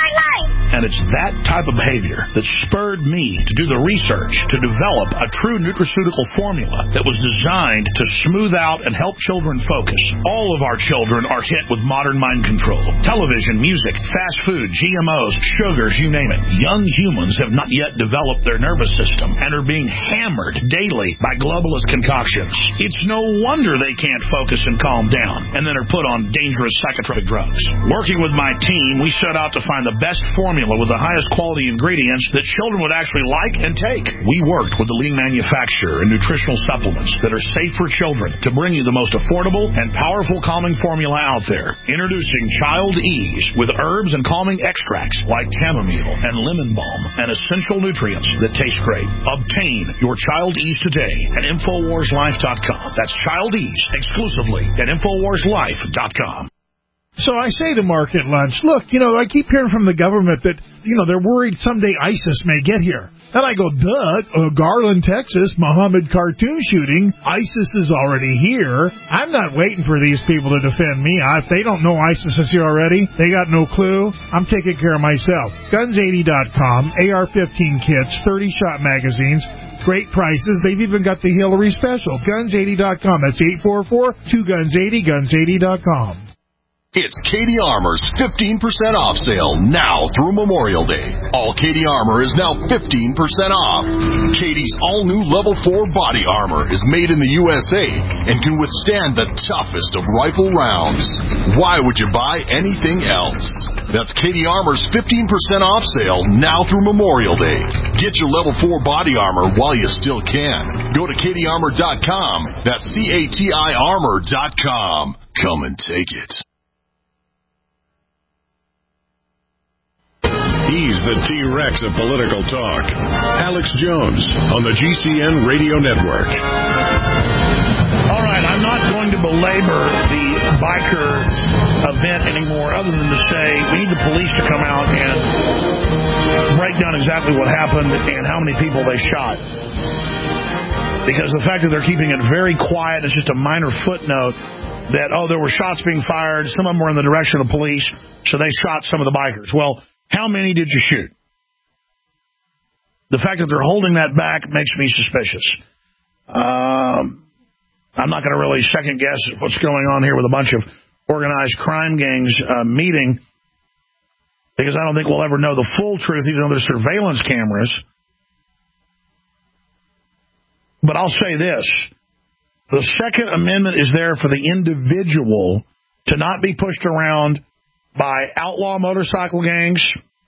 And it's that type of behavior that spurred me to do the research to develop a true nutraceutical formula that was designed to smooth out and help children focus. All of our children are hit with modern mind control. Television, music, fast food, GMOs, sugars, you name it. Young humans have not yet developed their nervous system and are being hammered daily by globalist concoctions. It's no wonder they can't focus and calm down and then are put on dangerous psychotropic drugs. Working with my team, we set out to find the best formula with the highest quality ingredients that children would actually like and take. We worked with the leading manufacturer in nutritional supplements that are safe for children to bring you the most affordable and powerful calming formula out there. Introducing Child Ease with herbs and calming extracts like chamomile and lemon balm and essential nutrients that taste great. Obtain your Child Ease today at InfoWarsLife.com. That's Child Ease exclusively at InfoWarsLife.com. So I say to Mark at lunch, look, I keep hearing from the government that, they're worried someday ISIS may get here. And I go, duh, Garland, Texas, Muhammad cartoon shooting, ISIS is already here. I'm not waiting for these people to defend me. If they don't know ISIS is here already, they got no clue. I'm taking care of myself. Guns80.com, AR-15 kits, 30-shot magazines, great prices. They've even got the Hillary special. Guns80.com. That's 844-2-GUNS80, Guns80.com. It's Katie Armour's 15% off sale now through Memorial Day. All Katie Armour is now 15% off. Katie's all-new Level 4 body armor is made in the USA and can withstand the toughest of rifle rounds. Why would you buy anything else? That's Katie Armour's 15% off sale now through Memorial Day. Get your Level 4 body armor while you still can. Go to KatieArmor.com. That's CATI Armor.com. Come and take it. He's the T-Rex of political talk. Alex Jones on the GCN Radio Network. All right, I'm not going to belabor the biker event anymore other than to say we need the police to come out and break down exactly what happened and how many people they shot. Because the fact that they're keeping it very quiet is just a minor footnote that, there were shots being fired, some of them were in the direction of police, so they shot some of the bikers. Well, how many did you shoot? The fact that they're holding that back makes me suspicious. I'm not going to really second guess what's going on here with a bunch of organized crime gangs meeting, because I don't think we'll ever know the full truth, even though there's surveillance cameras. But I'll say this. The Second Amendment is there for the individual to not be pushed around by outlaw motorcycle gangs,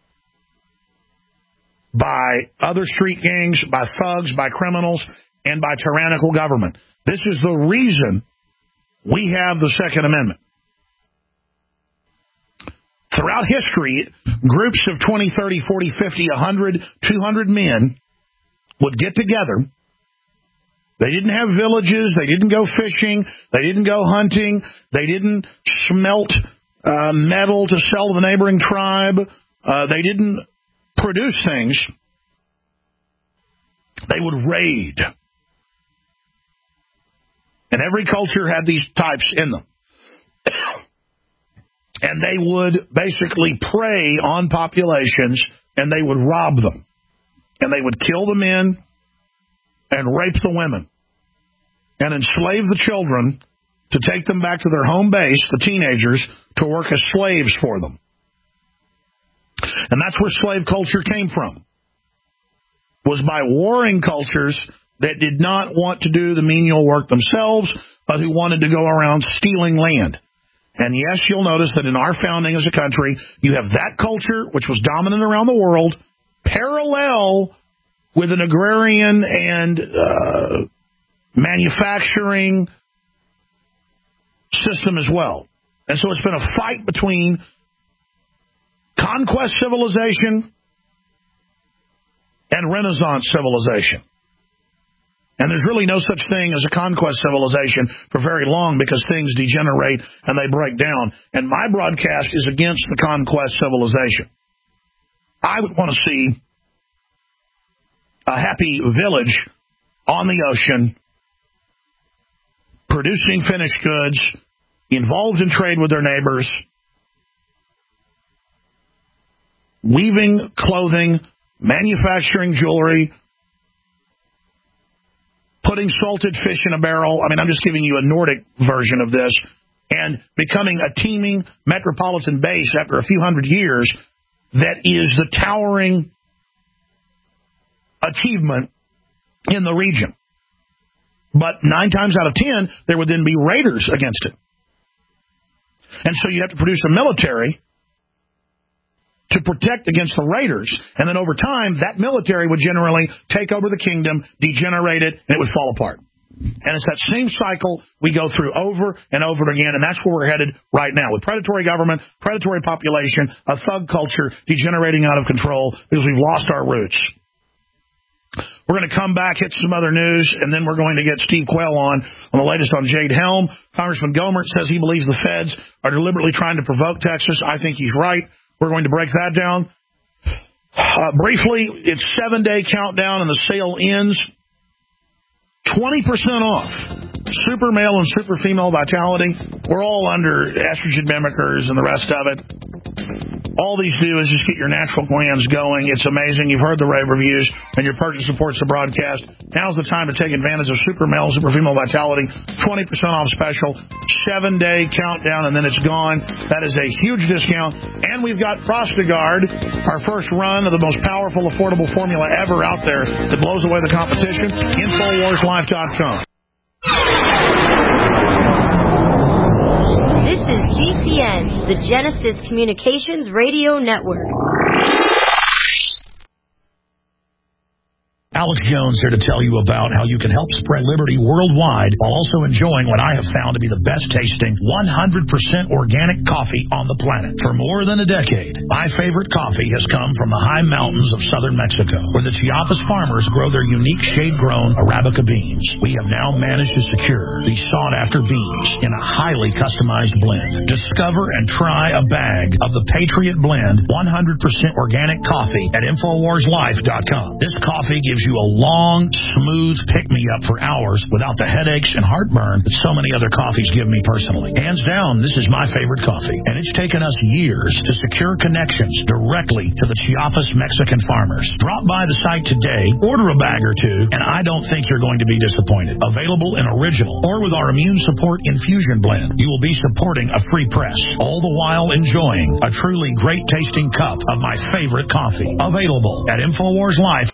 by other street gangs, by thugs, by criminals, and by tyrannical government. This is the reason we have the Second Amendment. Throughout history, groups of 20, 30, 40, 50, 100, 200 men would get together. They didn't have villages. They didn't go fishing. They didn't go hunting. They didn't smelt metal to sell to the neighboring tribe. They didn't produce things. They would raid. And every culture had these types in them. And they would basically prey on populations, and they would rob them. And they would kill the men and rape the women and enslave the children to take them back to their home base, the teenagers, to work as slaves for them. And that's where slave culture came from, was by warring cultures that did not want to do the menial work themselves, but who wanted to go around stealing land. And yes, you'll notice that in our founding as a country, you have that culture, which was dominant around the world, parallel with an agrarian and manufacturing system as well. And so it's been a fight between conquest civilization and Renaissance civilization. And there's really no such thing as a conquest civilization for very long, because things degenerate and they break down. And my broadcast is against the conquest civilization. I would want to see a happy village on the ocean, producing finished goods, involved in trade with their neighbors, weaving clothing, manufacturing jewelry, putting salted fish in a barrel. I mean, I'm just giving you a Nordic version of this, and becoming a teeming metropolitan base after a few hundred years that is the towering achievement in the region. But 9 times out of 10, there would then be raiders against it. And so you have to produce a military to protect against the raiders. And then over time, that military would generally take over the kingdom, degenerate it, and it would fall apart. And it's that same cycle we go through over and over again, and that's where we're headed right now, with predatory government, predatory population, a thug culture degenerating out of control because we've lost our roots. We're going to come back, hit some other news, and then we're going to get Steve Quayle on the latest on Jade Helm. Congressman Gohmert says he believes the feds are deliberately trying to provoke Texas. I think he's right. We're going to break that down. Briefly, it's 7-day countdown and the sale ends. 20% off. Super male and super female vitality. We're all under estrogen mimickers and the rest of it. All these do is just get your natural glands going. It's amazing. You've heard the rave reviews, and your purchase supports the broadcast. Now's the time to take advantage of super male, super female vitality. 20% off special. 7-day countdown, and then it's gone. That is a huge discount. And we've got Prostagard, our first run of the most powerful, affordable formula ever out there that blows away the competition. InfoWarsLife.com. This is GCN, the Genesis Communications Radio Network. Alex Jones here to tell you about how you can help spread liberty worldwide while also enjoying what I have found to be the best tasting 100% organic coffee on the planet. For more than a decade, my favorite coffee has come from the high mountains of southern Mexico, where the Chiapas farmers grow their unique shade-grown Arabica beans. We have now managed to secure these sought-after beans in a highly customized blend. Discover and try a bag of the Patriot Blend 100% organic coffee at InfoWarsLife.com. This coffee gives you a long, smooth pick-me-up for hours without the headaches and heartburn that so many other coffees give me personally. Hands down, this is my favorite coffee, and it's taken us years to secure connections directly to the Chiapas Mexican farmers. Drop by the site today, order a bag or two, and I don't think you're going to be disappointed. Available in original or with our immune support infusion blend, you will be supporting a free press, all the while enjoying a truly great tasting cup of my favorite coffee. Available at InfoWars Life.